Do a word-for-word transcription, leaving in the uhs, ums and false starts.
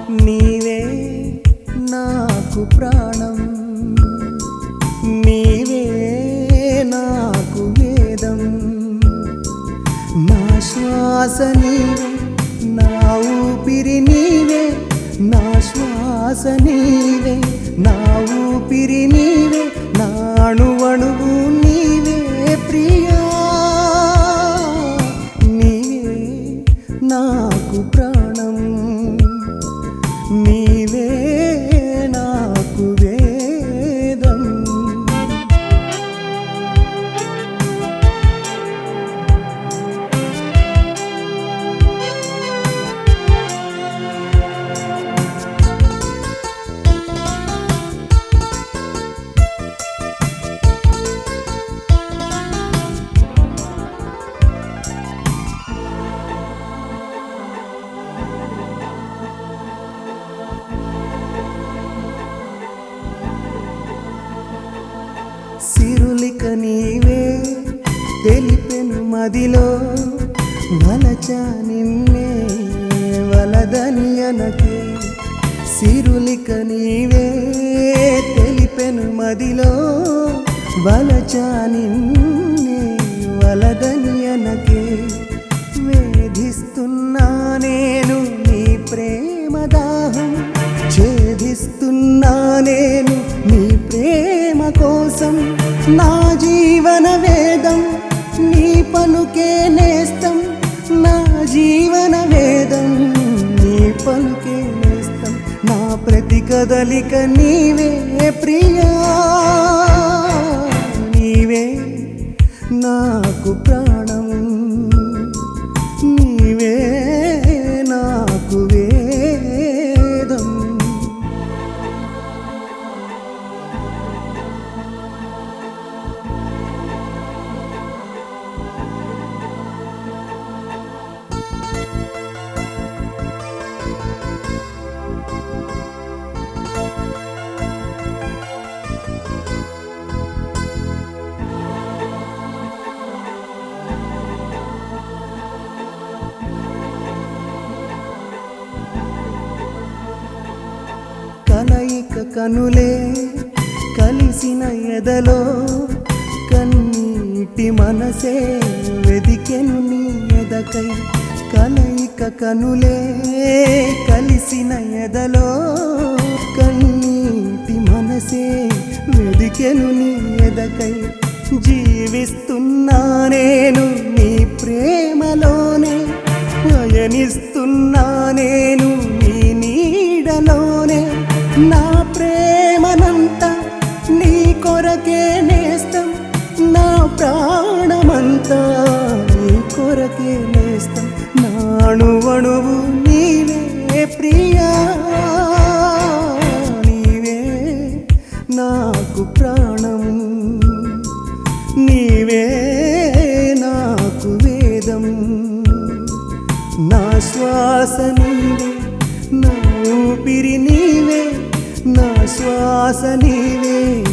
నీవే నాకు ప్రాణం, నీవే నాకు వేదం, నా శ్వాస నీవే, నా ఊపిరి నీవే, నా శ్వాస నీవే, నా ఊపిరి నీవే, నా అణువణువు నీవే ప్రియా, నీవే నాకు ప్రాణం, నీవే నాకు వేదం. సిరులిక నీవే తెలిపెను మదిలో, వలచా నిన్నే వలదని అనకే. సిరులిక నీవే తెలిపెను మదిలో, వలచా నిన్నే వలదని అనకే. వేధిస్తున్నా నేను నీ ప్రేమ దాహం, ఛేదిస్తున్నా నేను నీ ప్రేమ కోసం. నా జీవన వేదం నీ పలుకే నేస్తం, నా జీవన వేదం నీ పలుకే నేస్తం, నా ప్రతి కదలిక నీవే ప్రియా, నీవే నాకు ప్రాణం, నీవే నాకు వేదం. కలయిక కనులే కలిసిన ఎదలో, కన్నీటి మనసే వెదికెను నీ ఎదకై. కలయిక కనులే కలిసిన ఎదలో, కన్నీటి మనసే వెదికెను నీ ఎదకై. జీవిస్తున్నా నేను నీ ప్రేమలోనే, పయనిస్తున్నా నేను నీ నీడలోనే. నా ప్రేమనంతా నీ కొరకే నేస్తం, నా ప్రాణమంతా నీ కొరకే నేస్తం, నా అణువణువు నీవే ప్రియా, నీవే నాకు ప్రాణం, నీవే నాకు వేదం, నా శ్వాస నీవే, నా ఊపిరి నీవే, నా శ్వాస నీవే.